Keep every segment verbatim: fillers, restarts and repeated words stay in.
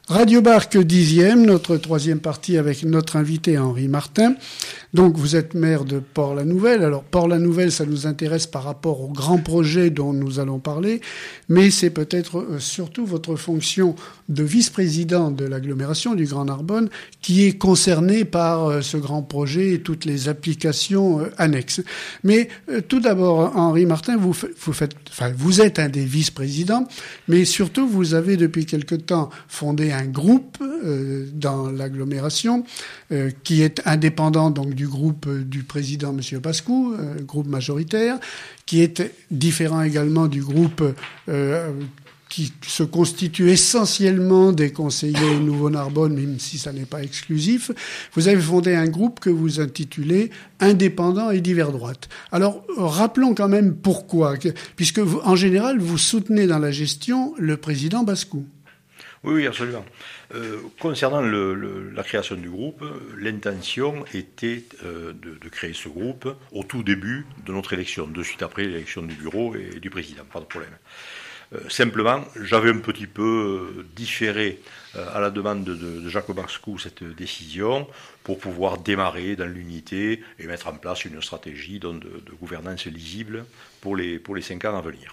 Radio Barque dixième, notre troisième partie avec notre invité Henri Martin. Donc vous êtes maire de Port-la-Nouvelle. Alors Port-la-Nouvelle, ça nous intéresse par rapport au grand projet dont nous allons parler, mais c'est peut-être euh, surtout votre fonction de vice-président de l'agglomération du Grand Narbonne qui est concernée par euh, ce grand projet et toutes les applications euh, annexes. Mais euh, tout d'abord, Henri Martin, vous, vous, faites, enfin, vous êtes un des vice-présidents, mais surtout vous avez depuis quelque temps fondé un groupe euh, dans l'agglomération euh, qui est indépendant donc du groupe euh, du président M. Pascou, euh, groupe majoritaire, qui est différent également du groupe euh, qui se constitue essentiellement des conseillers Nouveau-Narbonne, même si ça n'est pas exclusif. Vous avez fondé un groupe que vous intitulez Indépendant et divers droite. Alors, rappelons quand même pourquoi, puisque vous, en général, vous soutenez dans la gestion le président Pascou. Oui, oui, absolument. Euh, concernant le, le, la création du groupe, l'intention était euh, de, de créer ce groupe au tout début de notre élection, de suite après l'élection du bureau et du président, pas de problème. Euh, simplement, j'avais un petit peu euh, différé euh, à la demande de, de Jacques Pascou cette décision pour pouvoir démarrer dans l'unité et mettre en place une stratégie donc, de, de gouvernance lisible pour les, pour les cinq ans à venir.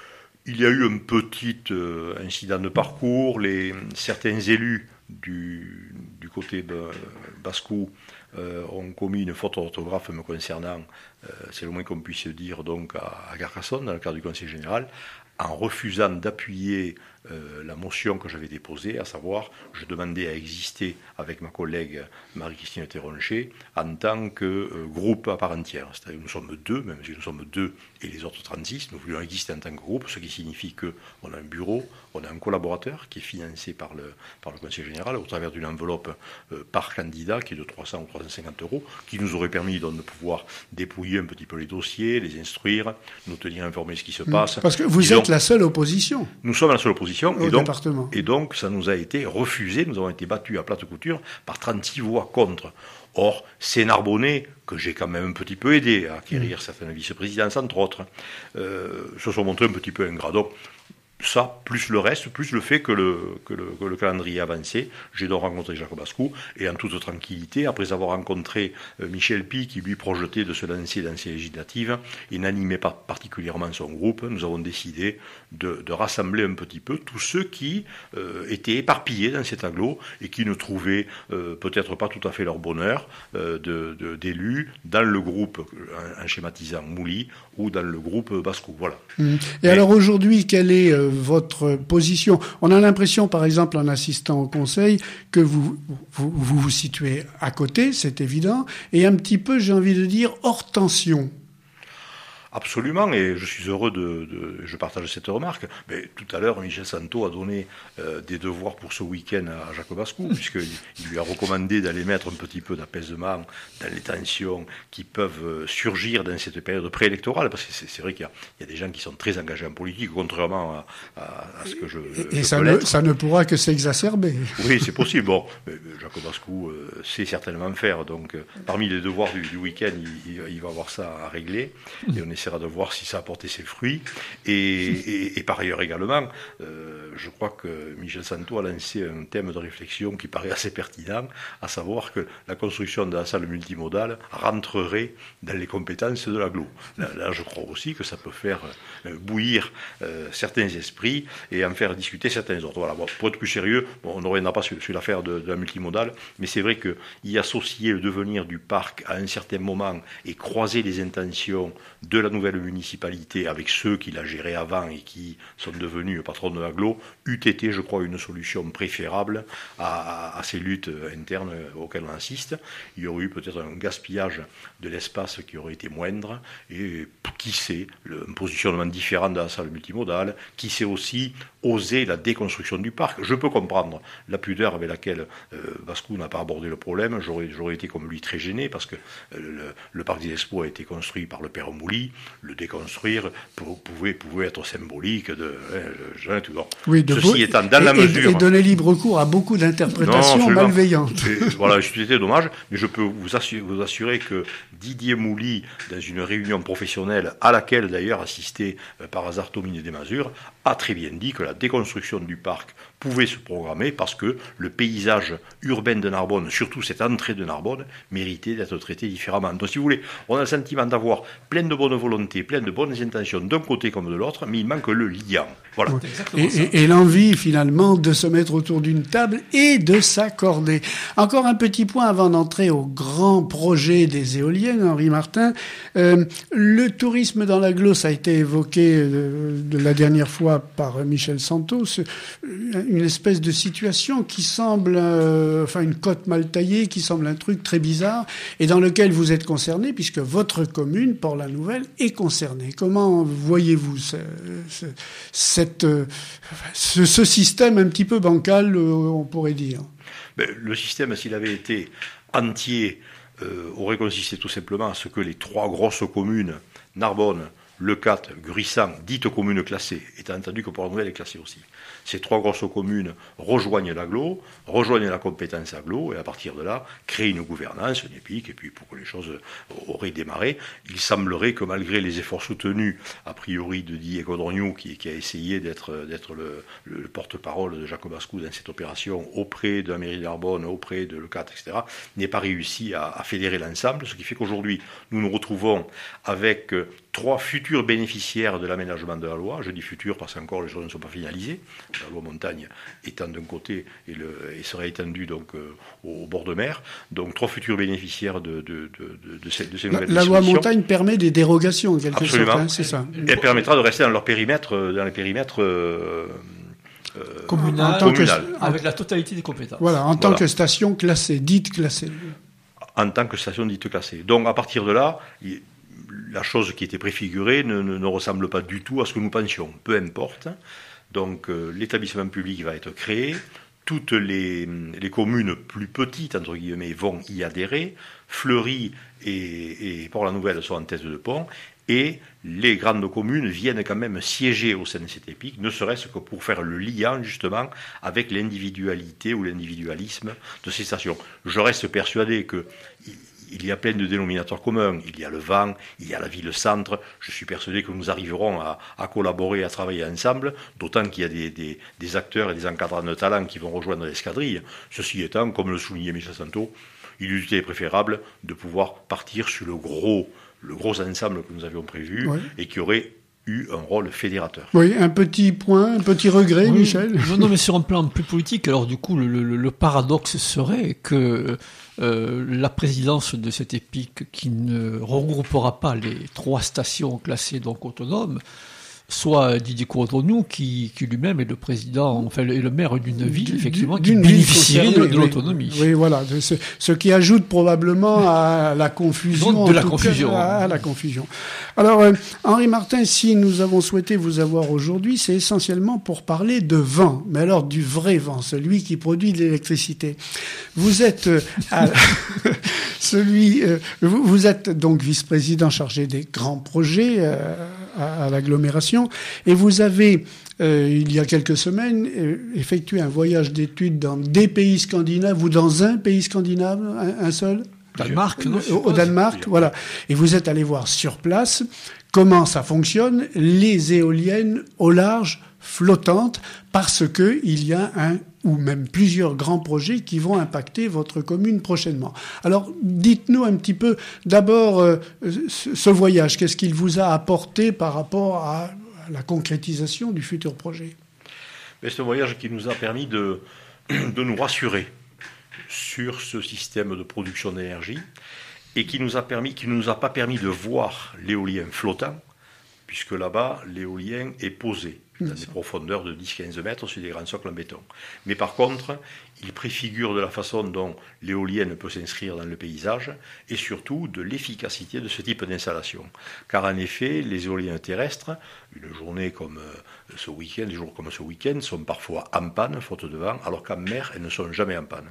Il y a eu un petit euh, incident de parcours. Les, certains élus du, du côté de Pascou euh, ont commis une faute d'orthographe me concernant, euh, c'est le moins qu'on puisse dire, donc à, à Carcassonne, dans le cadre du Conseil général, en refusant d'appuyer euh, la motion que j'avais déposée, à savoir, je demandais à exister avec ma collègue Marie-Christine Théroncher en tant que euh, groupe à part entière. C'est-à-dire que nous sommes deux, même si nous sommes deux et les autres trente-six, nous voulions exister en tant que groupe, ce qui signifie qu'on a un bureau, on a un collaborateur qui est financé par le, par le Conseil général au travers d'une enveloppe euh, par candidat qui est de trois cents ou trois cent cinquante euros, qui nous aurait permis donc, de pouvoir dépouiller un petit peu les dossiers, les instruire, nous tenir informés de ce qui se passe. Parce que vous Disons, êtes la seule opposition. Nous sommes la seule opposition. Au et donc, département. Et donc, ça nous a été refusé, nous avons été battus à plate couture par trente-six voix contre. Or, ces Narbonnais, que j'ai quand même un petit peu aidé à acquérir mmh. certaines vice-présidences, entre autres, euh, se sont montrés un petit peu ingrats. Donc, ça, plus le reste, plus le fait que le, que le, que le calendrier avançait. J'ai donc rencontré Jacques Pascou, et en toute tranquillité, après avoir rencontré euh, Michel Pi, qui lui projetait de se lancer dans ces législatives, et n'animait pas particulièrement son groupe, nous avons décidé de, de rassembler un petit peu tous ceux qui euh, étaient éparpillés dans cet agglo, et qui ne trouvaient euh, peut-être pas tout à fait leur bonheur euh, de, de, d'élus dans le groupe, en, en schématisant Mouli, ou dans le groupe Pascou. Voilà. Mmh. Et, et alors aujourd'hui, quelle est euh, votre position? On a l'impression, par exemple, en assistant au Conseil, que vous vous, vous vous situez à côté, c'est évident, et un petit peu, j'ai envie de dire, hors tension. Absolument, et je suis heureux de, de je partage cette remarque. Mais tout à l'heure, Michel Santo a donné euh, des devoirs pour ce week-end à Jacques Pascou, puisqu'il il lui a recommandé d'aller mettre un petit peu d'apaisement dans les tensions qui peuvent surgir dans cette période préélectorale, parce que c'est, c'est vrai qu'il y a, il y a des gens qui sont très engagés en politique, contrairement à, à, à ce que je, et je ça, peux ne, l'être. ça ne pourra que s'exacerber. Oui, c'est possible. Bon, Jacques Pascou euh, sait certainement faire, donc euh, parmi les devoirs du, du week-end, il, il, il va avoir ça à régler, et on est essaiera de voir si ça a porté ses fruits. Et, et, et par ailleurs également, euh, je crois que Michel Santo a lancé un thème de réflexion qui paraît assez pertinent, à savoir que la construction de la salle multimodale rentrerait dans les compétences de l'agglo. Là, là, je crois aussi que ça peut faire euh, bouillir euh, certains esprits et en faire discuter certains autres. Voilà. Bon, pour être plus sérieux, bon, on ne reviendra pas sur, sur l'affaire de, de la multimodale, mais c'est vrai qu'y associer le devenir du parc à un certain moment et croiser les intentions de la nouvelle municipalité avec ceux qui la géraient avant et qui sont devenus patrons de l'agglo, eût été, je crois, une solution préférable à, à, à ces luttes internes auxquelles on assiste. Il y aurait eu peut-être un gaspillage de l'espace qui aurait été moindre et, qui sait, le, un positionnement différent de la salle multimodale, qui sait aussi oser la déconstruction du parc. Je peux comprendre la pudeur avec laquelle euh, Pascou n'a pas abordé le problème. J'aurais, j'aurais été comme lui très gêné parce que euh, le, le parc des Expos a été construit par le père Mouli. Le déconstruire pouvait, pouvait être symbolique de hein, tout. Oui, de Ceci beau, étant dans et, la mesure... Et donner libre cours à beaucoup d'interprétations non, malveillantes. Et, voilà, c'était dommage, mais je peux vous assurer, vous assurer que Didier Mouly, dans une réunion professionnelle à laquelle d'ailleurs assistait euh, par hasard Tomine Desmazures, a très bien dit que la déconstruction du parc pouvait se programmer parce que le paysage urbain de Narbonne, surtout cette entrée de Narbonne, méritait d'être traité différemment. Donc si vous voulez, on a le sentiment d'avoir plein de bonne volonté, plein de bonnes intentions d'un côté comme de l'autre, mais il manque le lien. Voilà. Et, et, et l'envie finalement de se mettre autour d'une table et de s'accorder. Encore un petit point avant d'entrer au grand projet des éoliennes, Henri Martin. Euh, le tourisme dans l'agglo, ça a été évoqué euh, de la dernière fois par Michel Santos, une espèce de situation qui semble, euh, enfin une cote mal taillée, qui semble un truc très bizarre, et dans lequel vous êtes concerné, puisque votre commune, Port-la-Nouvelle, est concernée. Comment voyez-vous ce, ce, cette, euh, ce, ce système un petit peu bancal, euh, on pourrait dire? Ben, le système, s'il avait été entier, euh, aurait consisté tout simplement à ce que les trois grosses communes, Narbonne, Leucate, Gruissant, dites communes classées, étant entendu que Port-la-Nouvelle est classée aussi. Ces trois grosses communes rejoignent l'agglo, rejoignent la compétence agglo, et à partir de là, créent une gouvernance, une épique, et puis pour que les choses auraient démarré, il semblerait que malgré les efforts soutenus, a priori de Didier Codrognou, qui, qui a essayé d'être, d'être le, le porte-parole de Jacques Bascou dans cette opération, auprès de la mairie de Narbonne, auprès de Leucate, et cetera, n'ait pas réussi à, à fédérer l'ensemble, ce qui fait qu'aujourd'hui, nous nous retrouvons avec trois futurs bénéficiaires de l'aménagement de la loi. Je dis futurs parce qu'encore les choses ne sont pas finalisées. La loi montagne étant d'un côté et, le, et sera étendue donc euh, au, au bord de mer. Donc trois futurs bénéficiaires de, de, de, de, de ces, de ces nouvelles la, dispositions. La loi montagne permet des dérogations en quelque Absolument. sorte, hein, c'est ça. Elle permettra de rester dans leur périmètre, dans les périmètres euh, euh, communal, communal. Que, avec la totalité des compétences. Voilà, en tant voilà. que station classée, dite classée. En tant que station dite classée. Donc à partir de là, il, la chose qui était préfigurée ne, ne, ne ressemble pas du tout à ce que nous pensions. Peu importe. Donc euh, l'établissement public va être créé. Toutes les, les communes plus petites, entre guillemets, vont y adhérer. Fleury et, et Port-la-Nouvelle sont en tête de pont. Et les grandes communes viennent quand même siéger au sein de cette épique, ne serait-ce que pour faire le lien, justement, avec l'individualité ou l'individualisme de ces stations. Je reste persuadé que il y a plein de dénominateurs communs. Il y a le vent, il y a la ville-centre. Je suis persuadé que nous arriverons à, à collaborer, à travailler ensemble, d'autant qu'il y a des, des, des acteurs et des encadrants de talent qui vont rejoindre l'escadrille. Ceci étant, comme le soulignait Michel Santos, il eût été préférable de pouvoir partir sur le gros, le gros ensemble que nous avions prévu, oui, et qui aurait eu un rôle fédérateur. Oui, un petit point, un petit regret, oui, Michel. Non, non, mais sur un plan plus politique, alors du coup, le, le, le paradoxe serait que euh, la présidence de cette épique, qui ne regroupera pas les trois stations classées donc autonomes, soit Didier Codrognou, qui, qui lui-même est le président, enfin est le maire d'une ville, effectivement, qui bénéficierait de, de l'autonomie. Oui, oui, voilà. Ce, ce qui ajoute probablement à la confusion. Donc de la confusion. Cas, à la confusion. Alors, euh, Henri Martin, si nous avons souhaité vous avoir aujourd'hui, c'est essentiellement pour parler de vent, mais alors du vrai vent, celui qui produit de l'électricité. Vous êtes euh, à, celui, euh, vous, vous êtes donc vice-président chargé des grands projets euh, à, à l'agglomération. Et vous avez, euh, il y a quelques semaines, euh, effectué un voyage d'études dans des pays scandinaves ou dans un pays scandinave, un, un seul Danemark, non, Au, au Danemark, voilà. Et vous êtes allé voir sur place comment ça fonctionne, les éoliennes au large, flottantes, parce que il y a un ou même plusieurs grands projets qui vont impacter votre commune prochainement. Alors, dites-nous un petit peu, d'abord, euh, ce voyage, qu'est-ce qu'il vous a apporté par rapport à la concrétisation du futur projet? C'est un voyage qui nous a permis de, de nous rassurer sur ce système de production d'énergie et qui nous a permis, qui ne nous a pas permis de voir l'éolien flottant, puisque là-bas, l'éolien est posé dans des profondeurs de dix à quinze mètres sur des grands socles en béton. Mais par contre, il préfigure de la façon dont l'éolienne peut s'inscrire dans le paysage et surtout de l'efficacité de ce type d'installation. Car en effet, les éoliennes terrestres, une journée comme ce week-end, des jours comme ce week-end, sont parfois en panne, faute de vent, alors qu'en mer, elles ne sont jamais en panne.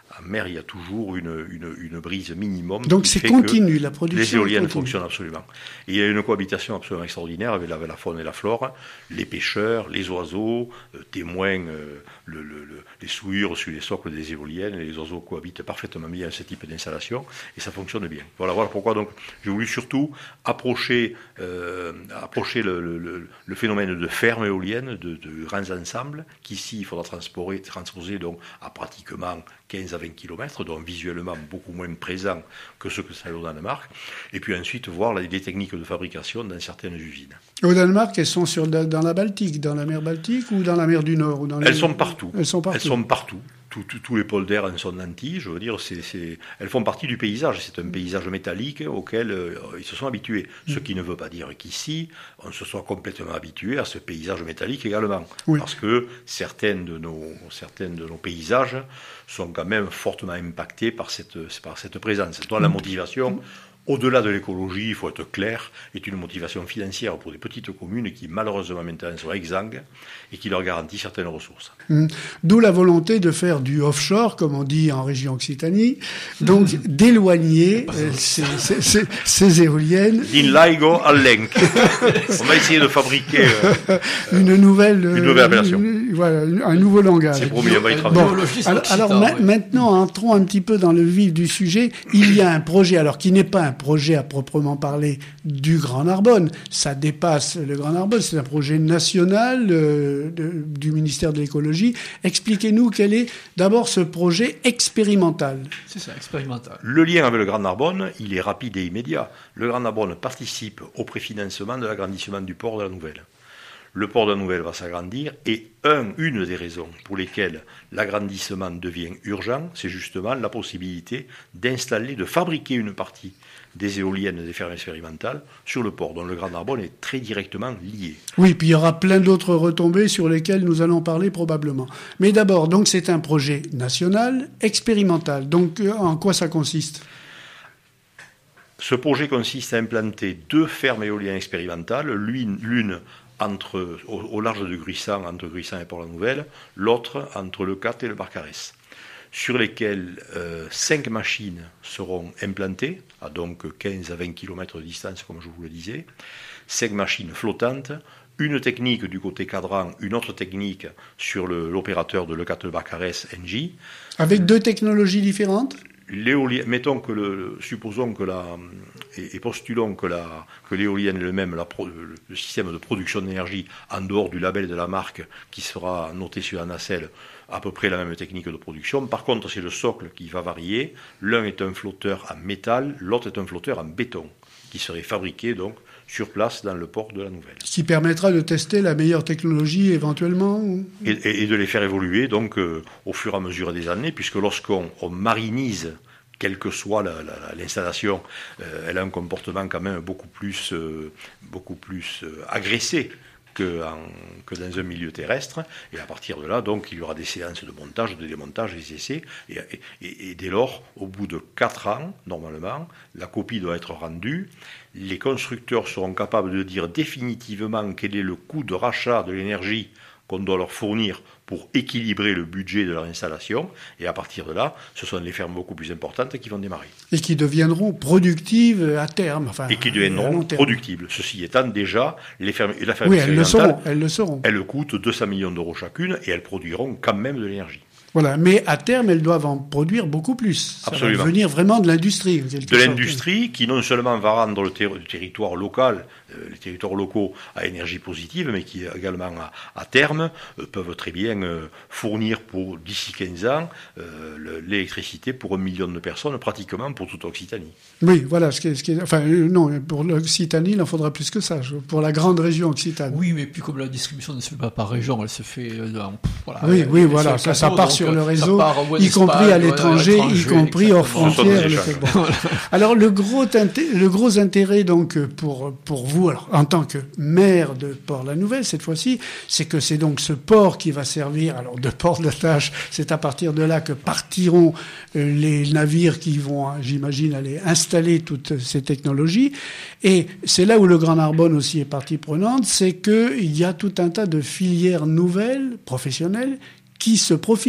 En mer, il y a toujours une, une, une brise minimum. Donc c'est continu, la production. Les éoliennes continue. fonctionnent absolument. Et il y a une cohabitation absolument extraordinaire avec la, avec la faune et la flore, les pêcheurs, les oiseaux, euh, témoignent euh, le, le, le, les souillures sur les socles des éoliennes, et les oiseaux cohabitent parfaitement bien à ce type d'installation, et ça fonctionne bien. Voilà, voilà pourquoi donc j'ai voulu surtout approcher, euh, approcher le, le, le phénomène de ferme éolienne, de, de grands ensembles, qu'ici il faudra transposer, transposer donc à pratiquement quinze à vingt kilomètres, donc visuellement beaucoup moins présent que ce que ça a au Danemark, et puis ensuite voir les techniques de fabrication dans certaines usines. Au Danemark, elles sont sur, dans la Baltique, dans la mer Baltique ou dans la mer du Nord ou dans les... Elles sont partout. Elles sont partout. Elles sont partout. Tous, tous, tous les pôles d'air en sont nantis, je veux dire, c'est, c'est, elles font partie du paysage. C'est un paysage métallique auquel euh, ils se sont habitués. Mm. Ce qui ne veut pas dire qu'ici, on se soit complètement habitué à ce paysage métallique également. Oui. Parce que certaines de, nos, certaines de nos paysages sont quand même fortement impactés par cette, par cette présence. Donc la motivation... Mm. Au-delà de l'écologie, il faut être clair, est une motivation financière pour des petites communes qui, malheureusement, maintenant sont exsangues et qui leur garantit certaines ressources. Mmh. D'où la volonté de faire du offshore, comme on dit en région Occitanie, donc mmh. d'éloigner euh, ces, ces, ces, ces éoliennes. D'Inlaigo à Lenk. On va essayer de fabriquer euh, une nouvelle, une nouvelle appellation. Une, voilà, un nouveau langage. C'est promis, on va y travailler. Bon, alors, alors ma- oui. maintenant, entrons un petit peu dans le vif du sujet. Il y a un projet, alors qui n'est pas un projet à proprement parler du Grand Narbonne. Ça dépasse le Grand Narbonne. C'est un projet national euh, de, du ministère de l'écologie. Expliquez-nous quel est d'abord ce projet expérimental. C'est ça, expérimental. Le lien avec le Grand Narbonne, il est rapide et immédiat. Le Grand Narbonne participe au préfinancement de l'agrandissement du port de la Nouvelle. Le port de la Nouvelle va s'agrandir et un, une des raisons pour lesquelles l'agrandissement devient urgent, c'est justement la possibilité d'installer, de fabriquer une partie des éoliennes des fermes expérimentales sur le port, dont le Grand Narbonne est très directement lié. Oui, puis il y aura plein d'autres retombées sur lesquelles nous allons parler probablement. Mais d'abord, donc c'est un projet national, expérimental. Donc en quoi ça consiste ? Ce projet consiste à implanter deux fermes éoliennes expérimentales, l'une, l'une entre, au, au large de Gruissan, entre Gruissan et Port-la-Nouvelle, l'autre entre Le Cat et le Barcarès, sur lesquelles euh, cinq machines seront implantées, à donc quinze à vingt kilomètres de distance, comme je vous le disais, cinq machines flottantes, une technique du côté cadran, une autre technique sur le, l'opérateur de Le Cat et le Barcarès, Engie. Avec deux technologies différentes ? L'éolien, mettons que le, supposons que la, et, et postulons que la, que l'éolienne elle-même, la pro, le, le système de production d'énergie, en dehors du label de la marque, qui sera noté sur la nacelle, à peu près la même technique de production. Par contre, c'est le socle qui va varier. L'un est un flotteur en métal, l'autre est un flotteur en béton, qui serait fabriqué, donc, sur place dans le port de la Nouvelle. Ce qui permettra de tester la meilleure technologie éventuellement. Et, et, et de les faire évoluer donc euh, au fur et à mesure des années, puisque lorsqu'on on marinise, quelle que soit la, la, l'installation, euh, elle a un comportement quand même beaucoup plus, euh, beaucoup plus euh, agressé que, en, que dans un milieu terrestre. Et à partir de là, donc, il y aura des séances de montage, de démontage, des essais. Et, et, et dès lors, au bout de quatre ans, normalement, la copie doit être rendue. Les constructeurs seront capables de dire définitivement quel est le coût de rachat de l'énergie qu'on doit leur fournir pour équilibrer le budget de leur installation. Et à partir de là, ce sont les fermes beaucoup plus importantes qui vont démarrer. Et qui deviendront productives à terme. Enfin, et qui deviendront productibles. Ceci étant, déjà, les fermes, la ferme oui, elles le seront, elles le seront. Elles coûtent deux cents millions d'euros chacune et elles produiront quand même de l'énergie. Voilà, mais à terme, elles doivent en produire beaucoup plus. Ça Absolument. va devenir vraiment de l'industrie. De sorte. L'industrie qui non seulement va rendre le, ter- le territoire local, euh, les territoires locaux à énergie positive, mais qui également à, à terme euh, peuvent très bien euh, fournir pour d'ici quinze ans euh, le, l'électricité pour un million de personnes, pratiquement pour toute l'Occitanie. Oui, voilà. Ce qui est, ce qui est, enfin, euh, non, pour l'Occitanie, il en faudra plus que ça. Pour la grande région Occitane. Oui, mais puis comme la distribution ne se fait pas par région, elle se fait dans, voilà. Oui, oui, voilà. Ça, ça part sur le réseau, y compris à l'étranger, y compris hors frontières. Bon. Alors le gros, inté- le gros intérêt donc pour pour vous, alors en tant que maire de Port-la-Nouvelle cette fois-ci, c'est que c'est donc ce port qui va servir alors de port d'attache. C'est à partir de là que partiront euh, les navires qui vont, j'imagine, aller installer toutes ces technologies. Et c'est là où le Grand Narbonne aussi est partie prenante, c'est que il y a tout un tas de filières nouvelles, professionnelles, qui se profilent.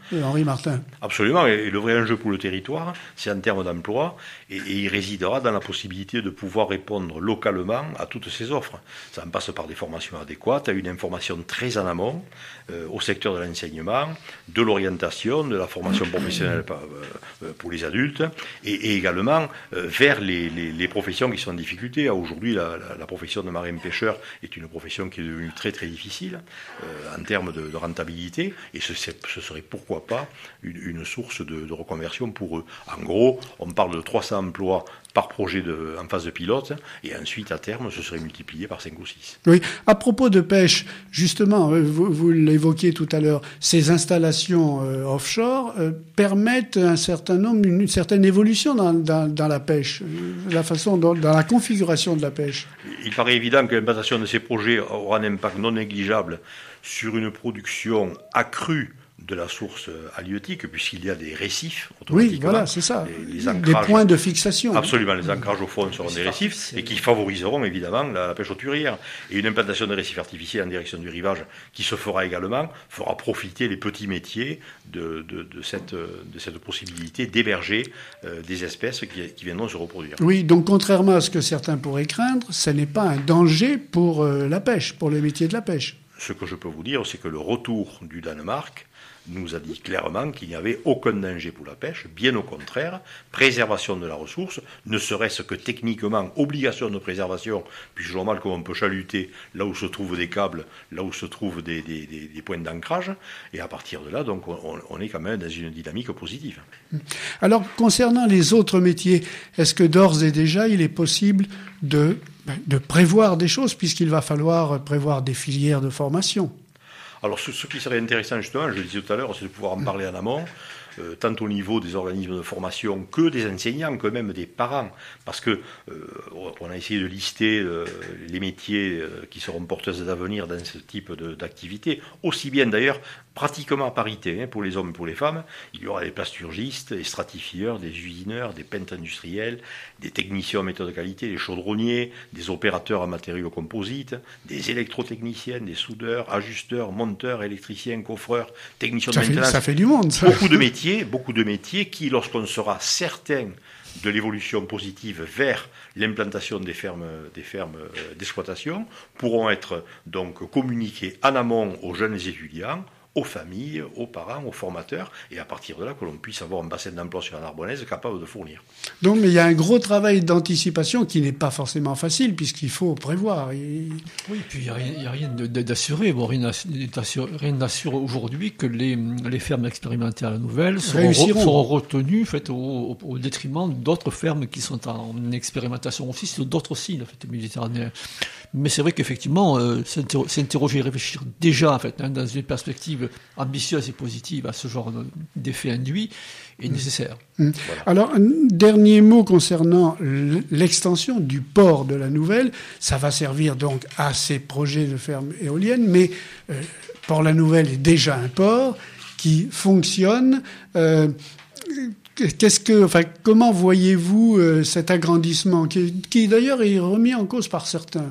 Henri Martin. Absolument, et le vrai enjeu pour le territoire, c'est en termes d'emploi, et, et il résidera dans la possibilité de pouvoir répondre localement à toutes ces offres. Ça en passe par des formations adéquates, à une information très en amont, euh, au secteur de l'enseignement, de l'orientation, de la formation professionnelle euh, pour les adultes, et, et également euh, vers les, les, les professions qui sont en difficulté. Aujourd'hui, la, la, la profession de marin-pêcheur est une profession qui est devenue très très difficile euh, en termes de, de rentabilité, et ce, ce serait pourquoi pas une, une source de, de reconversion pour eux. En gros, on parle de trois cents emplois par projet de, en phase de pilote, et ensuite, à terme, ce serait multiplié par cinq ou six. Oui. À propos de pêche, justement, vous, vous l'évoquiez tout à l'heure, ces installations euh, offshore euh, permettent un certain nombre, une, une certaine évolution dans, dans, dans la pêche, la façon dont, dans la configuration de la pêche. Il paraît évident que l'implantation de ces projets aura un impact non négligeable sur une production accrue de la source halieutique, puisqu'il y a des récifs automatiquement. Oui, voilà, c'est ça. Les, les des points de fixation. Absolument, les ancrages au fond seront des récifs et qui favoriseront évidemment la, la pêche hauturière. Et une implantation de récifs artificiels en direction du rivage qui se fera également, fera profiter les petits métiers de, de, de, cette, de cette possibilité d'héberger euh, des espèces qui, qui viendront se reproduire. Oui, donc contrairement à ce que certains pourraient craindre, ce n'est pas un danger pour euh, la pêche, pour les métiers de la pêche. Ce que je peux vous dire, c'est que le retour du Danemark nous a dit clairement qu'il n'y avait aucun danger pour la pêche, bien au contraire, préservation de la ressource, ne serait-ce que techniquement, obligation de préservation, puisque je vois mal comment on peut chaluter là où se trouvent des câbles, là où se trouvent des, des, des, des points d'ancrage, et à partir de là, donc, on, on est quand même dans une dynamique positive. Alors, concernant les autres métiers, est-ce que d'ores et déjà, il est possible de, de prévoir des choses, puisqu'il va falloir prévoir des filières de formation ? Alors, ce, ce qui serait intéressant, justement, je le disais tout à l'heure, c'est de pouvoir en parler en amont, euh, tant au niveau des organismes de formation que des enseignants, que même des parents. Parce que euh, on a essayé de lister euh, les métiers euh, qui seront porteuses d'avenir dans ce type de, d'activité, aussi bien d'ailleurs pratiquement à parité, hein, pour les hommes et pour les femmes. Il y aura des plasturgistes, des stratifieurs, des usineurs, des peintres industriels, des techniciens en méthode de qualité, des chaudronniers, des opérateurs en matériaux composites, des électrotechniciens, des soudeurs, ajusteurs, monteurs, électriciens, coffreurs, techniciens de maintenance. Ça fait du monde, ça. Beaucoup de métiers, beaucoup de métiers qui, lorsqu'on sera certain de l'évolution positive vers l'implantation des fermes, des fermes d'exploitation, pourront être donc communiqués en amont aux jeunes étudiants, aux familles, aux parents, aux formateurs, et à partir de là, que l'on puisse avoir un bassin d'emploi sur la Narbonnaise capable de fournir. Donc, mais il y a un gros travail d'anticipation qui n'est pas forcément facile, puisqu'il faut prévoir. Et... Oui, puis il n'y a rien, y a rien d'assuré. Bon, rien n'assure aujourd'hui que les, les fermes expérimentales nouvelles seront, re, seront retenues en fait, au, au, au détriment d'autres fermes qui sont en expérimentation aussi, sur d'autres sites en fait, méditerranéens. Mais c'est vrai qu'effectivement, euh, s'interroger et réfléchir déjà en fait, hein, dans une perspective ambitieuse et positive à ce genre d'effet induit est nécessaire. Mmh. Voilà. Alors, un dernier mot concernant l'extension du port de la Nouvelle. Ça va servir donc à ces projets de fermes éoliennes, mais euh, Port-la-Nouvelle est déjà un port qui fonctionne. Euh, Qu'est-ce que, enfin, comment voyez-vous euh, cet agrandissement qui, qui d'ailleurs est remis en cause par certains?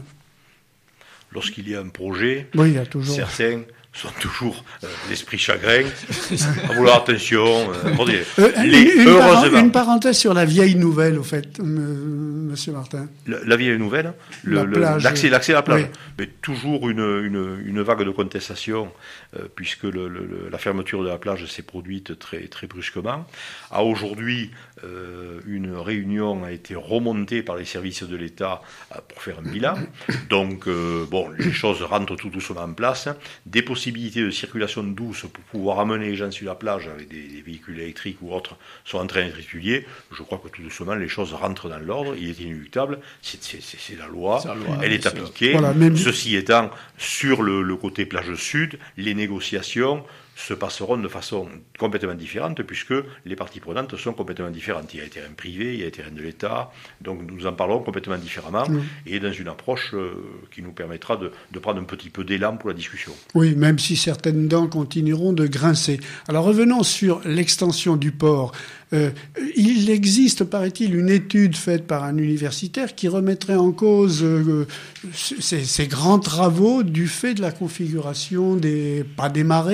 Lorsqu'il y a un projet, oui, il y a toujours... certains sont toujours euh, l'esprit chagrin, à vouloir attention. Euh, dire, euh, les, une, heureusement, une parenthèse sur la vieille nouvelle, au fait, Monsieur Martin. La, la vieille nouvelle, le, le, l'accès, l'accès à la plage, oui. Mais toujours une, une, une vague de contestation, euh, puisque le, le, la fermeture de la plage s'est produite très, très brusquement. À aujourd'hui, euh, une réunion a été remontée par les services de l'État euh, pour faire un bilan. Donc, euh, bon, les choses rentrent tout doucement en place. Des possibilités de circulation douce pour pouvoir amener les gens sur la plage avec des, des véhicules électriques ou autres sont en train d'être étudiés. Je crois que tout doucement, les choses rentrent dans l'ordre. Il est inéluctable. C'est, c'est, c'est, c'est la loi. C'est la loi. Elle est appliquée. Voilà, même... Ceci étant, sur le, le côté plage sud, les négociations se passeront de façon complètement différente, puisque les parties prenantes sont complètement différentes. Il y a des terrains privés, il y a des terrains de l'État, donc nous en parlerons complètement différemment, mmh. et dans une approche euh, qui nous permettra de, de prendre un petit peu d'élan pour la discussion. Oui, même si certaines dents continueront de grincer. Alors revenons sur l'extension du port. Euh, il existe, paraît-il, une étude faite par un universitaire qui remettrait en cause euh, ces, ces grands travaux du fait de la configuration des, pas des marées, mais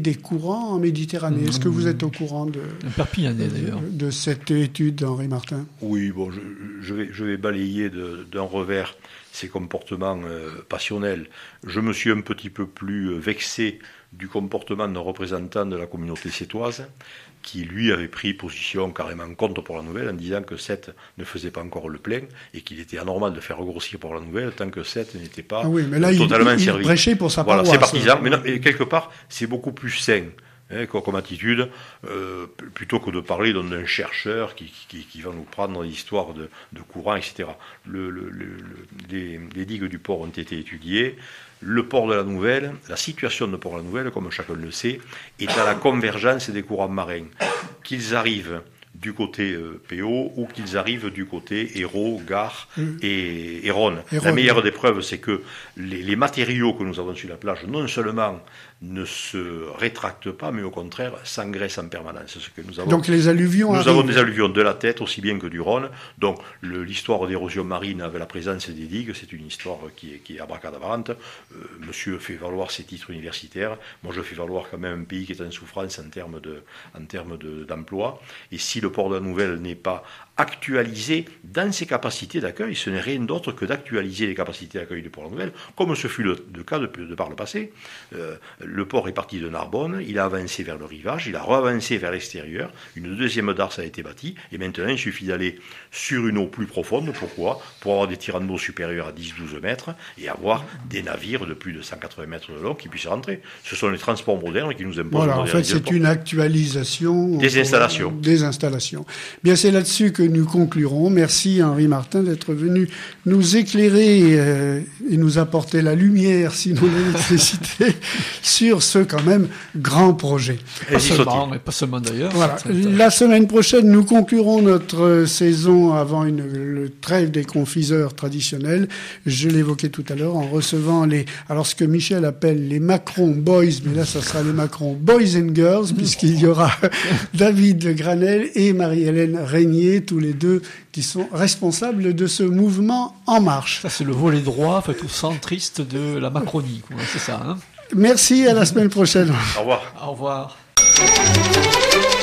des courants en Méditerranée. Est-ce que vous êtes au courant de, Perpignanais, d'ailleurs. de cette étude, Henri Martin? Oui, bon, je, je, vais, je vais balayer de, d'un revers ces comportements euh, passionnels. Je me suis un petit peu plus vexé du comportement d'un représentant de la communauté sétoise qui, lui, avait pris position carrément contre Port la Nouvelle en disant que Sète ne faisait pas encore le plein et qu'il était anormal de faire grossir Port la Nouvelle tant que Sète n'était pas ah oui, mais là, totalement il, il, servi. Il prêchait pour sa voilà, paroisse. C'est partisan, mais non, et quelque part, c'est beaucoup plus sain. Hein, comme attitude, euh, plutôt que de parler d'un chercheur qui, qui, qui va nous prendre l'histoire de, de courant, et cetera. Le, le, le, les, les digues du port ont été étudiées. Le port de la Nouvelle, la situation de Port de la Nouvelle, comme chacun le sait, est à la convergence des courants marins. Qu'ils arrivent du côté euh, P O ou qu'ils arrivent du côté Hérault, Gare mmh. et, et Rhône. Et la Rhône. Meilleure des preuves, c'est que les, les matériaux que nous avons sur la plage, non seulement ne se rétractent pas, mais au contraire s'engraissent en permanence. Ce que nous avons. Donc les alluvions Nous arrivent. avons des alluvions de la tête aussi bien que du Rhône. Donc le, l'histoire d'érosion marine avec la présence des digues, c'est une histoire qui est, qui est abracadabrante. Euh, monsieur fait valoir ses titres universitaires. Moi, je fais valoir quand même un pays qui est en souffrance en termes de, en termes de, d'emploi. Et si le port de la Nouvelle n'est pas actualisé dans ses capacités d'accueil, ce n'est rien d'autre que d'actualiser les capacités d'accueil du port de la Nouvelle, comme ce fut le, le cas de, de par le passé. Euh, le port est parti de Narbonne, il a avancé vers le rivage, il a reavancé vers l'extérieur, une deuxième darse a été bâtie, et maintenant il suffit d'aller sur une eau plus profonde. Pourquoi ? Pour avoir des tirants d'eau supérieurs à dix à douze mètres et avoir des navires de plus de cent quatre-vingts mètres de long qui puissent rentrer. Ce sont les transports modernes qui nous imposent. Voilà, en fait, c'est une actualisation des installations. Des installations. Bien, c'est là-dessus que nous conclurons. Merci Henri Martin d'être venu nous éclairer euh, et nous apporter la lumière, sinon l'électricité, sur ce quand même grand projet. Pas seulement, mais pas seulement d'ailleurs. Voilà. La semaine prochaine, nous conclurons notre saison avant une, le trêve des confiseurs traditionnels. Je l'évoquais tout à l'heure en recevant les, alors ce que Michel appelle les Macron Boys, mais là, ça sera les Macron Boys and Girls, puisqu'il y aura David Granel et Marie-Hélène Régnier, tous les deux qui sont responsables de ce mouvement En Marche. Ça, c'est le volet droit, fait, tout centriste de la Macronie, quoi. C'est ça, hein? Merci, à la semaine prochaine. Au revoir. Au revoir.